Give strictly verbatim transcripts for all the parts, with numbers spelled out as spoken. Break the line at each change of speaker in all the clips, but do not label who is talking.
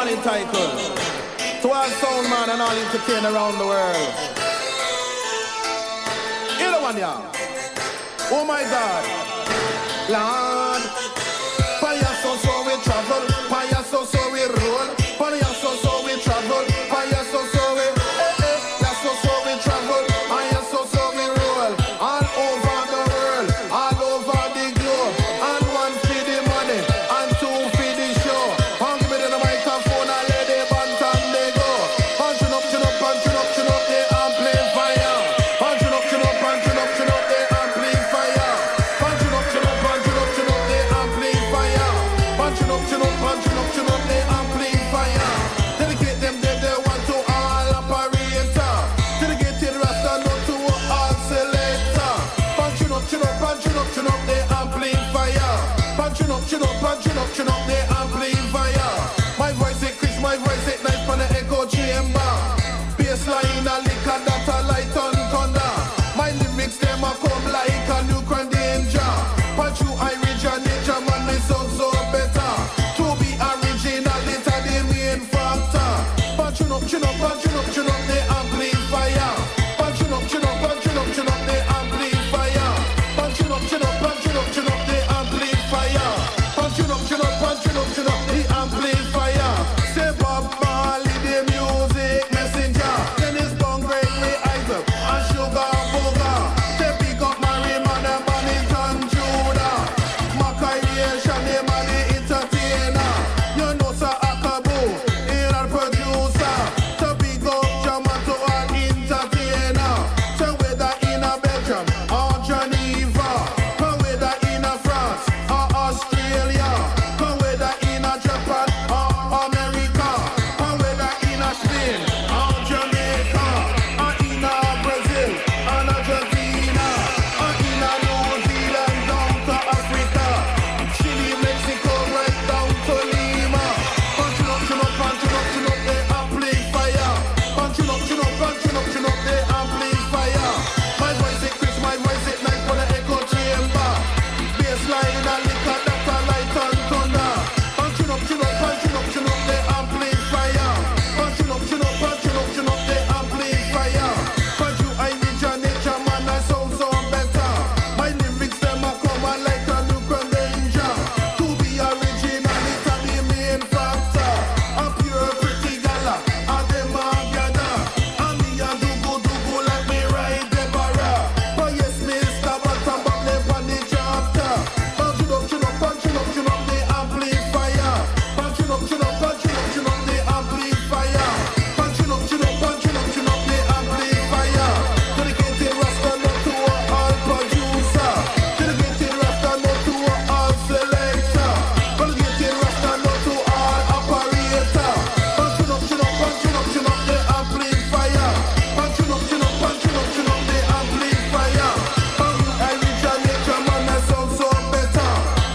one entitled to all sound man and all entertainers around the world. You know one, y'all. Oh my God, Lord. Fire so so we travel, fire so so we roll, fire so so we travel, fire so so we, eh eh, that's so so we travel, fire so so we roll, all over the world, all over the globe, and one for the money, and two for the show. One give me the microphone and let the band and they go. Punching up, chin up, punching up, chin up, they amplify. Punching up, chin up, punching up, chin up, they amplify. Punching up, chin up, punching up, chin up, they amplify. Punching up, chin up, punching up, chin up, they amplify. Dedicate them, they, they want to all operator. Dedicated Rasta, not to all selector. Punching up, chin up, punching up, chin up, they amplify. Punching up, chin up, punching up, chin up, they amplify. My voice is Chris, my voice is nice from the echo chamber. Bassline a liquor that a light on thunder. My lyrics them a come like a nuclear danger. Punch you originator, man, my sound so better. To be original, it's a the main factor. Punching up, chin up, punching up, chin up, they amplifier. Punching up, chin up, punching up, chin up, they amplifier. Punching up, chin up, punching up, chin up, they amplifier. Punching up, chin up, punching up, chin up, the amplifier. Say Bob Marley, the music messenger. Dennis Bong, Gregory Isaac, and Sugar Booger. They pick up Mary, man, and Bonington Judah. Mackay, Shani, man, the entertainer. You know, Sir Akabu, in our producer. To pick up Jama to our entertainer. So whether in a Belgium or Geneva, or whether in a France or Australia, or whether in a Japan or America, or whether in a Spain or Jamaica, or in a Brazil and Argentina, or in a New Zealand down to Africa, Chile, Mexico, right down to Lima. Punching up, chin up, punching up, chin up, they amplifier. Punching up, chin up, punching up, chin up, they amplifier. My voice is Chris, my voice is nice for the echo chamber. Bassline and liquor that a light and thunder. Punching up, chin up, punching up, chin up, they amplifier. Punching up, chin up, punching up, chin up, they amplifier. Punch you originator, man, I sound so better. My lyrics them a come on like a nuclear danger. To be original, it's a the main factor. A pure pretty gala, a them a gather. And me a do go do go like me ride Deborah. But yes, Mister Bottom Bob left on the chapter. Punching up, chin up, punching up, chin up, the amplifier. Punching up, chin up, punching up, chin up, the amplifier. Punching up, chin up, punching up, chin up, the amplifier. Dedicated Rasta, not to a all producer. Dedicated Rasta, not to a all selector. Dedicated Rasta, not to all operator. Punching up, chin up, punching up, chin up, the amplifier. Punching up, chin up, punching up, chin up, the amplifier. I originator, man, that sound so better.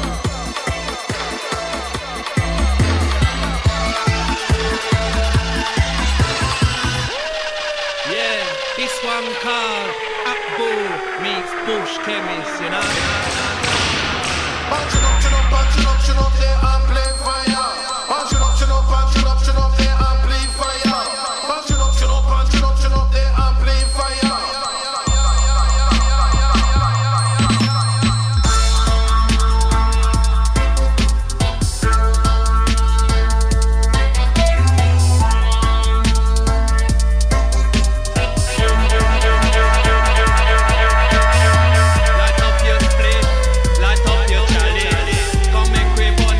Yeah, this one called Apple meets Bush Chemist, you know?
Punching up, chin up, punching up, chin up, they amplifier. Punching up, chin up, punching up, chin up, they amplifier. Punching up, chin up, punching up, chin up, they amplifier.
Light up your split, light up your chalice. Come and crave on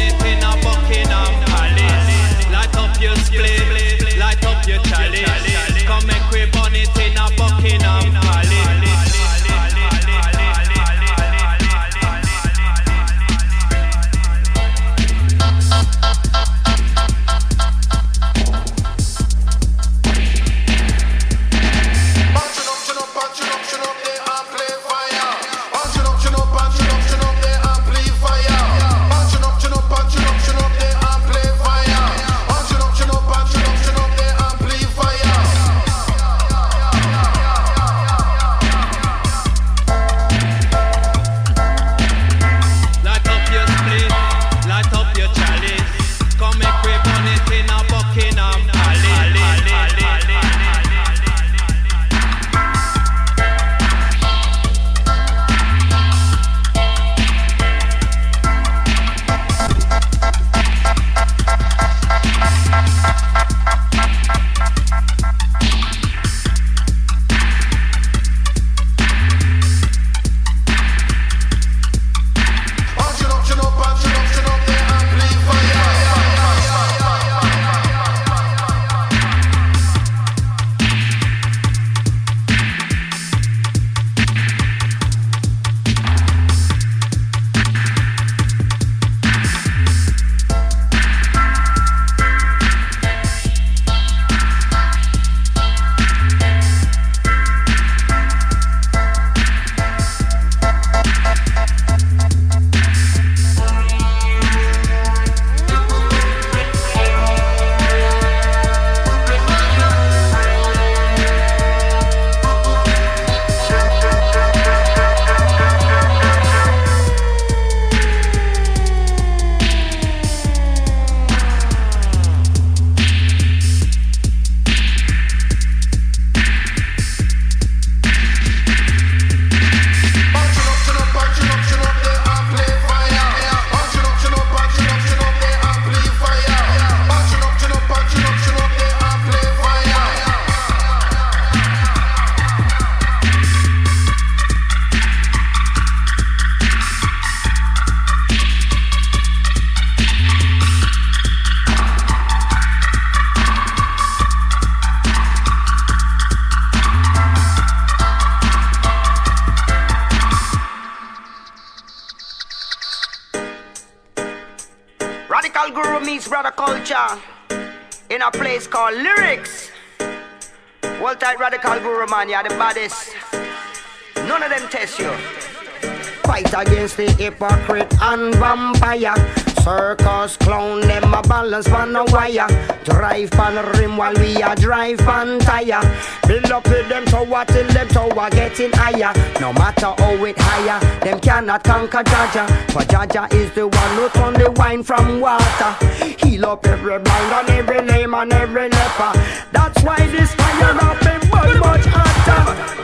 meets brother culture in a place called Lyrics. Well tight radical guru man, you're the baddest. None of them test you. Fight against the hypocrite and vampire. Circus clown, them a balance on a wire. Drive on the rim while we a drive on tire. Build up with them tower till them tower getting higher. No matter how it higher, them cannot conquer Jaja. For Jaja is the one who turn the wine from water. Heal up every blind and every lame and every leper. That's why this fire up been much, much hotter.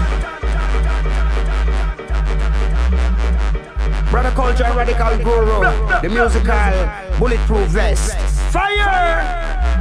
Brother Culture Radical Guru, the musical bulletproof vest. Fire!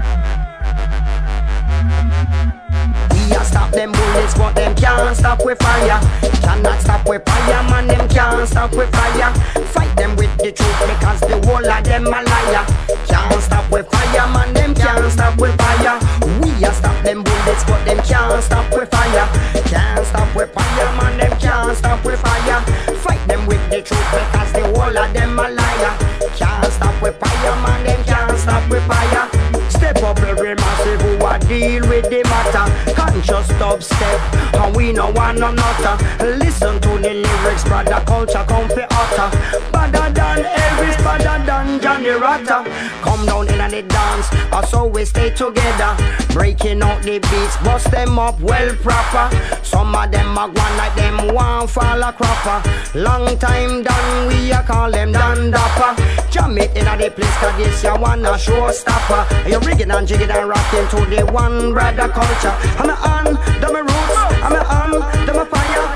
We a stop them bullets, but them can't stop with fire. Cannot stop with fire, man, them can't stop with fire. Fight them with the truth because the whole of them a liar. Can't stop with fire, man, them can't stop with fire. We a stop them bullets, but them can't stop with fire. Can't stop with fire, man, them can't stop with fire. Fight them with the truth because the whole of them a liar. Can't stop with fire, man, them can't stop with fire. Step up every massive who a deal with the matter. Conscious dubstep, and we no one no nutter. Listen to the lyrics, brother culture come for utter. Better than Elvis, better than Johnny Rotter. Come down in and the dance, us always stay together. Breaking out the beats, bust them up well proper. Some of them a gone like them one fall a cropper. Long time done, we a call them Dan Dapper. Jam it in a the place, cause this ya wanna showstopper. You rigging and jigging and rocking to the one brother culture. I'm a on, them a roots, I'm a on, them a fire.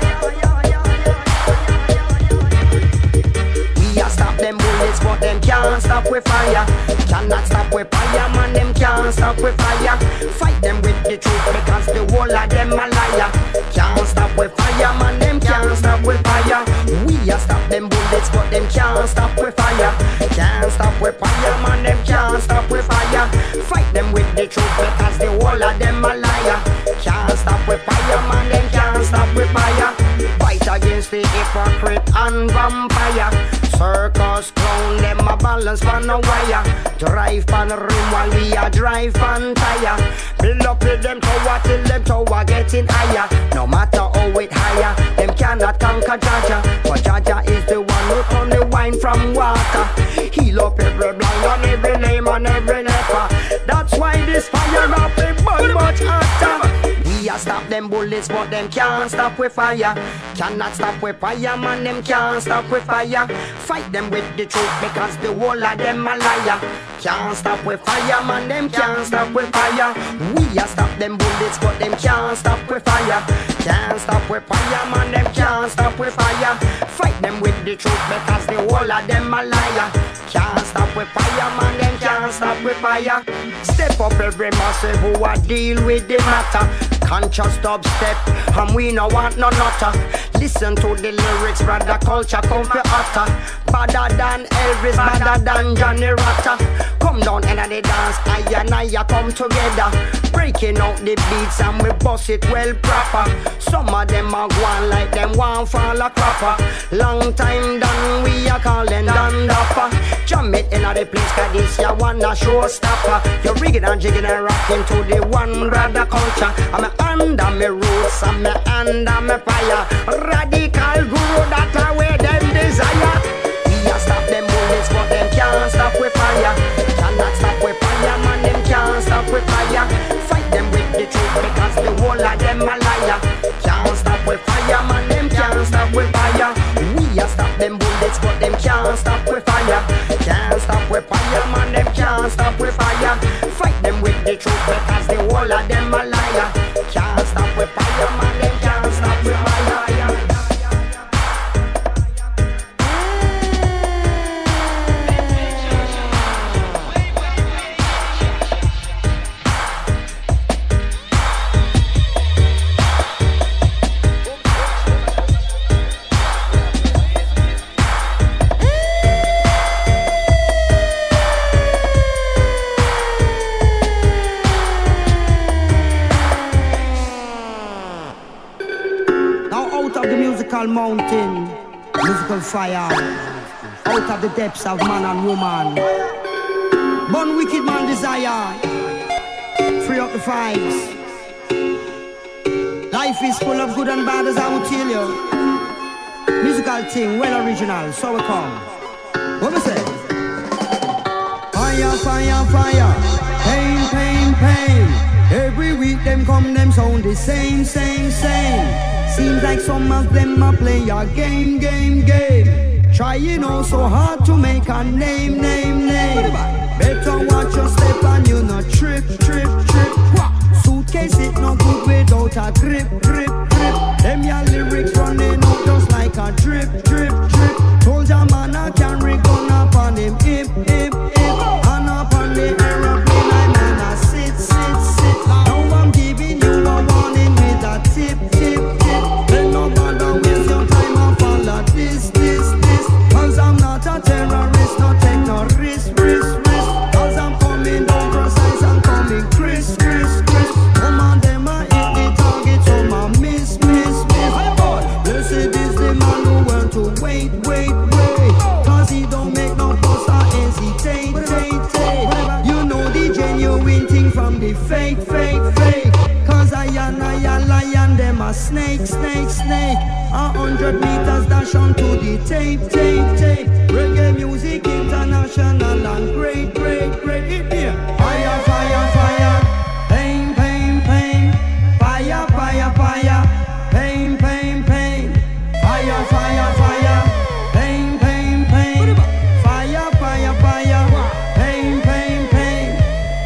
We a stop them bullets, but them can't stop with fire. Cannot stop with fire, man, them can't stop with fire. Fight them with the truth because the whole of them a liar. Can't stop with fire, man, them can't stop with fire. We a stop them bullets, but them can't stop with fire. Can't stop with fire, man, them can't stop with fire. Fight them with the truth because the whole of them a liar. Can't stop with fire, man, them can't stop with fire. Fight against the hypocrite and vampire. Circus clown, them a balance on a wire. Drive on the rim while we a drive on tire. Build up with them tower till them tower getting higher. No matter how it higher, them cannot conquer Jaja. For Jaja is the one who turn the wine from water. Heal up every blind and every lame and every leper. That's why this fire up is much, much hotter. We a stop them bullets, but them can't stop with fire. Cannot stop with fire, man, them can't stop with fire. Fight them with the truth because the whole of them a liar. Can't stop with fire, man, them can't stop with fire. We a stop them bullets, but them can't stop with fire. Can't stop with fire, man, them can't stop with fire. Fight them with the truth because the whole of them a liar. Can't stop with fire, man, them can't stop with fire. Step up every massive who a deal with the matter. Conscious dubstep, and we no want no nutter. Listen to the lyrics, brother culture come for utter. Better than Elvis, better than Johnny Rotter. Come down and the dance, I and I come together. Breaking out the beats and we bust it well proper. Some of them are gone like them one fall a cropper. Long time done, we a call them Dan Dapper. Jam it in the place, cause this ya wanna showstopper. You're rigging and jigging and rocking to the one brother culture. I'm a under me roots, I'm a under me fire. Radical guru, that's a way them desire. We a stop them bullets, but them can't stop with fire. Cannot stop with fire, man, them can't stop with fire. Fight them with the truth because the whole of them a liar. Can't stop with fire, man, them can't stop with fire. We a stop them bullets, but them can't stop with fire. Can't stop with fire, man, them can't stop with fire. Fight them with the truth because the whole of them a liar. Can't stop with fire, man, them can't stop with fire. Mountain, musical fire, out of the depths of man and woman. Born wicked man desire. Free up the fives. Life is full of good and bad, as I would tell you. Musical thing, well original, so we come. What we say? Fire, fire, fire. Pain, pain, pain. Every week them come, them sound the same, same, same. Seems like some of them a play a game, game, game. Trying oh so hard to make a name, name, name. Better watch your step and you not trip, trip, trip. Suitcase it no good without a grip, grip, grip. Them your lyrics running out just like a drip, drip, drip. Told your man I carry gun up on him, hip, hip, hip. And up on the aeroplane I man I sit, sit, sit. Now I'm giving you a warning with a tip, tip, tip. Then no bother waste your time and follow this, this, this. Cause I'm not a terrorist, no take no risk, risk, risk. Cause I'm coming down precise and coming crisp, crisp, crisp. Some of them a hit the target, some a miss, miss, miss. Blessed is the man who want to wait, wait, wait. Cause he don't make no fuss or hesitate, take, take. You know the genuine thing from the fake, fake, fake. Cause I and I and lion, them a snake, snake, snake. A hundred meters dash onto the tape, tape, tape. Reggae music international and great, great, great. It here. Fire, fire, fire. Pain, pain, pain. Fire, fire, fire. Pain, pain, pain. Fire, fire, fire. Pain, pain, pain. Fire, fire, fire. Pain, pain, pain.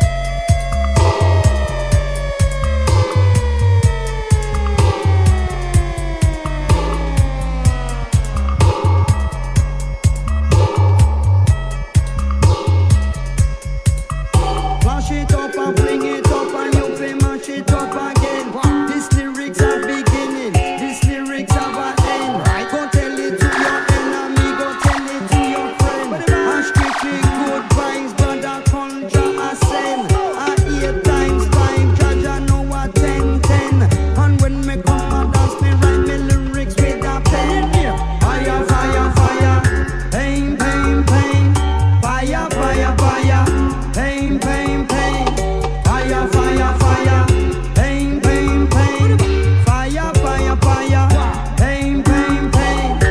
Flash it up and fling it up and you play mash it up again. These lyrics are beginning, these lyrics have an end. Go tell it to your enemy, go tell it to your friend. And strictly good vibes, brother, culture ascend. A eight times five, judge I know a ten, ten. And when me come and dance, me write me lyrics with a pen. Fire, fire, fire, pain, pain, pain. Fire, fire, fire, pain, pain, pain. Fire, fire, fire, pain, pain, pain. Fire, fire, fire, pain, pain, pain.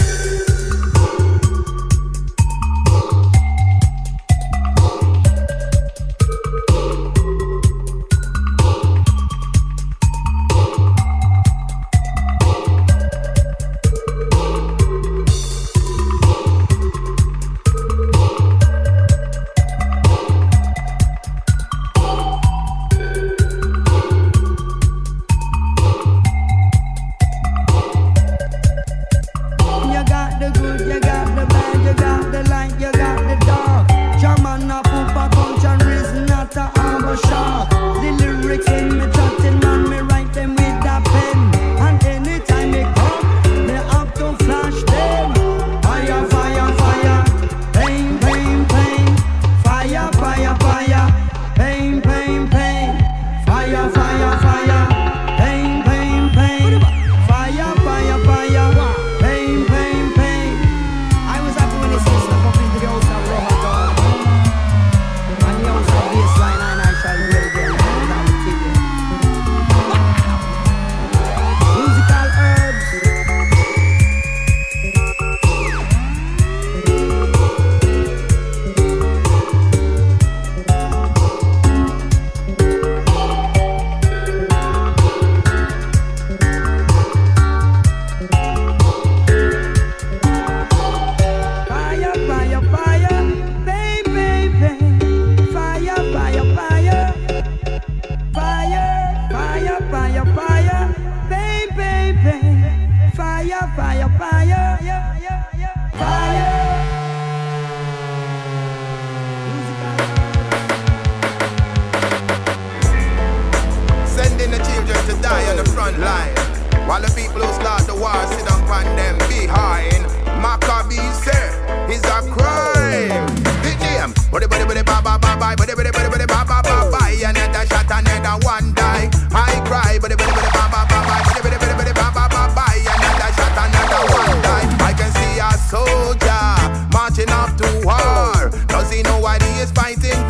You got the good, you got the bad, you got the light, you got the dark. German a poop a country is not a harbor shark. The lyrics when me chatting man, me write them with a pen. And anytime they come, me have to flash them. Fire, fire, fire, pain, pain, pain. Fire, fire, fire, pain, pain, pain. Fire, fire, fire, pain, pain, pain. Fire, fire, fire, pain, pain, pain. I was happy when they said step up into the house of Roma Dog. And the house of baseline and I shall dwell again. I will tell you. Musical herbs. Fire, fire, fire, pain, pain, pain. Fire, fire, fire. Fire, fire, fire, fire. Pain, pain, pain. Fire, fire, fire. Fire.
Sending the children to die on the front line, while the people who start the war sit down on them behind. Maccabees say is a crime. The name, body, body, body, ba ba ba ba, body, body, body, body, ba ba ba ba. Another shot, another one die. I cry, body, body, body, ba ba ba ba, body, body, body, body, ba ba ba ba. Another shot, another one die. I can see a soldier marching off to war. Does he know what he is fighting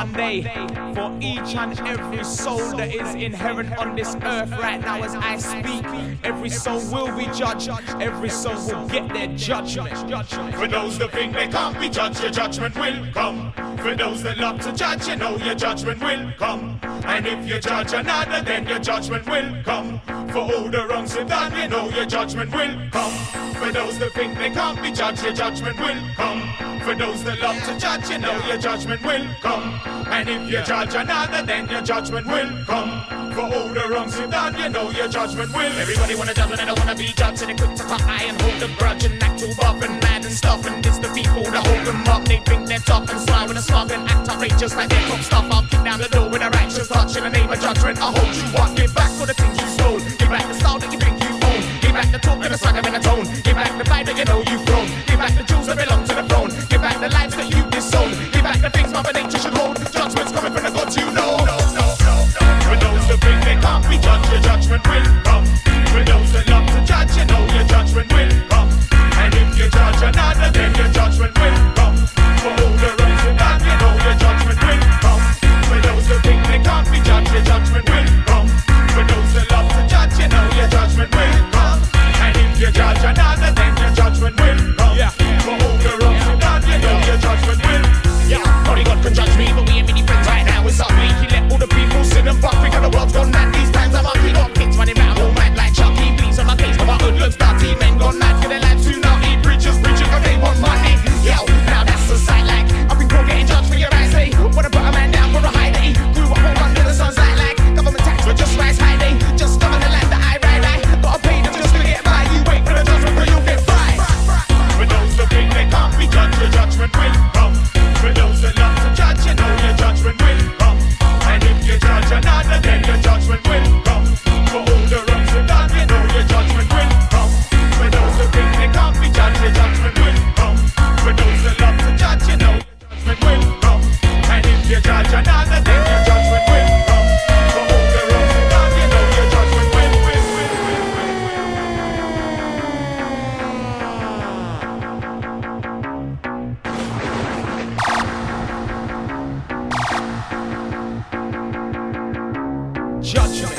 one day for each and every soul that is inherent on this earth right now as I speak. Every soul will be judged. Every soul will get their judgment.
For those that think they can't be judged, your judgment will come. For those that love to judge, you know your judgment will come. And if you judge another, then your judgment will come. For all the wrongs you've done, you know your judgment will come. For those that think they can't be judged, your judgment will come. For those that love to judge, you know your judgment will come. And if you judge another, then your judgment will come. For all the wrongs you've done, you know your judgment will. Everybody wanna judge, and they don't wanna be judged. And they're quick to cut eye and hold a grudge and act all buff and mad and stuff. And it's the people that hold them up. They think they're tough and smile with a smug and act outrageous like they're top stuff. I'll kick down the door with a righteous touch in the name of judgment. I'll hold you up, give back for the things you stole. Give back the style that you think you own. Give back the talk and the swagger and the tone. Give back the vibe that you know you've grown. Give back the jewels that belong to the throne. Give back the lives that you disowned. Give back the things Mother Nature should hold. Judgment's coming from the gods you know. No, no, no, no. For those that think they can't be judged, your judgment will come. For those that love to judge, you know your judgment will come. And if you judge another, then your judgment will come. For all the wrongs you've done, you know your judgment will come. For those that think they can't be judged, your judgment will come. For those that love to judge, you know your judgment will come. And if you judge another, then your judgment will come. Yeah. For all the wrongs you've done, you know your judgment will. Yeah, only God can judge me, but we ain't many friends right now. It's up me. He let all the people sit and fuck. Because the world's gone mad. These times I'm up. We got kids running round all mad like Chucky. Please on my case, but my hoodlums dirty. Men gone mad for their lives too now. Eat preachers, preaching because they want money. Yo, now that's the sight like I've been caught getting judged for your eyes. They wanna put a man down for a high day. Grew up home under the sun's light like government tax, but just rise high day. Just govern the life that I ride. I gotta pay them just to get by. You wait for the judgment, but you'll get fried. For those that think they can't be judged, your judgment will come. For those that love to judge, you know your judgment will come. And if you judge another, then your judgment will come. For all the wrongs you've done, you know your judgment will come. For those that think they can't be judged, your judgment will come. For those that love to judge, you know your judgment will come. And if you judge another, then your judgment will come. For all the wrongs you've done, you know your judgment will, will, will, will, judgment.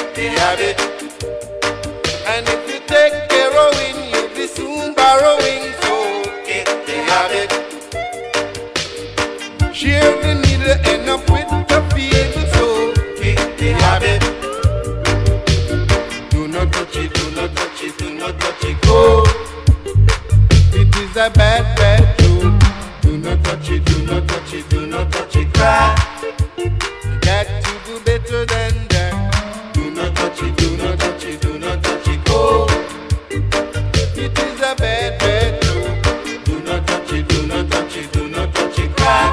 the habit. And if you take heroin, you'll be soon borrowing, so kick the habit. Share the needle, end up with the feeble, so kick the habit. Do not touch it, do not touch it, do not touch it, go. It is a bad, bad joke. Do not touch it, do not touch it, do not touch it, cry. You got to do better than that. Do not touch it, do not touch it, do not touch it, go. It is a bad, bad joke. Do not touch it, do not touch it, do not touch it, cry.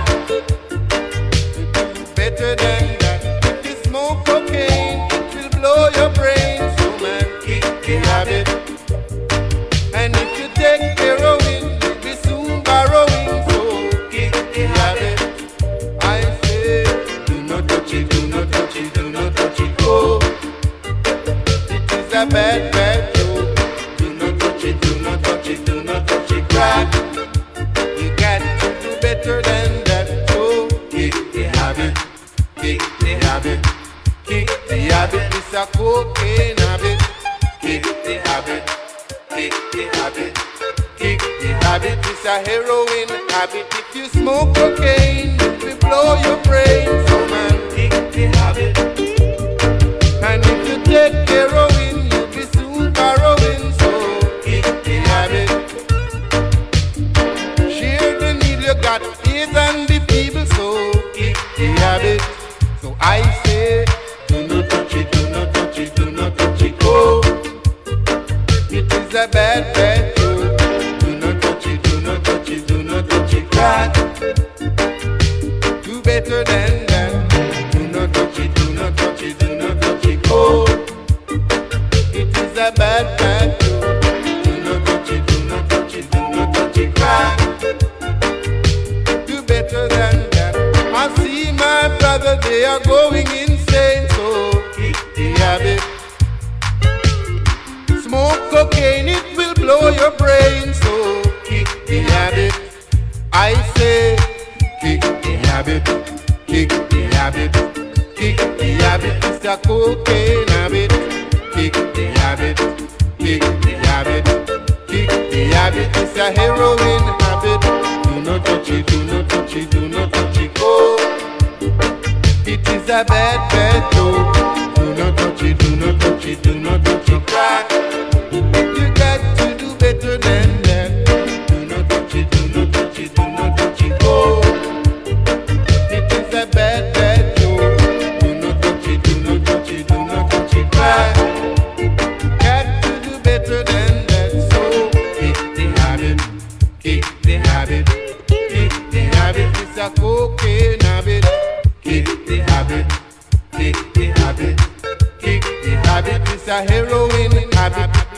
Better than that. If you smoke cocaine, it will blow your brain. So man, kick the habit. And if you take heroin, you'll be soon borrowing. So kick the habit. I say, do not touch it, do not touch it, do not touch it, go. It is a bad, bad joke. Do not touch it, do not touch it, do not touch it, crack. You got to do better than that. So kick the habit. Kick the habit, kick the habit, it's a cocaine habit. Kick the habit, kick the habit, kick the habit, it's a heroin habit. If you smoke cocaine, it will blow your brain. So man, kick the habit. And if you take heroin, you'll be soon borrowing. So kick the habit. Share the needle, you got AIDS and the feeble. So kick the habit. So I say, do not touch it, do not touch it, do not touch it, go. It is a bad, bad joke. Do not touch it, do not touch it, do not touch it, cry. Do better than that. Do not touch it, do not touch it, do not touch it, go. It is a bad, bad joke. Do not touch it, do not touch it, do not touch it, cry. Do better than that. I see my brother, they are going insane, so kick the habit. Smoke cocaine, it will blow your brain, so kick the habit. I say, kick the habit, kick the habit, kick the habit. It's a cocaine habit. Kick the habit, kick the habit, kick the habit. It's a heroin habit. Do not touch it, do not touch it, do not touch it, go. It is a bad, bad joke. Do not touch it, do not touch it, do not touch it, cry. You got to do better than that. Do not touch it, do not touch it, do not touch it, go. It is a bad, bad joke. Do not touch it, do not touch it, do not touch it, cry. Got to do better than that. So kick the habit, kick the habit, kick the habit. It's a cocaine habit. Kick the habit, kick the habit, kick the habit, it's a heroin habit.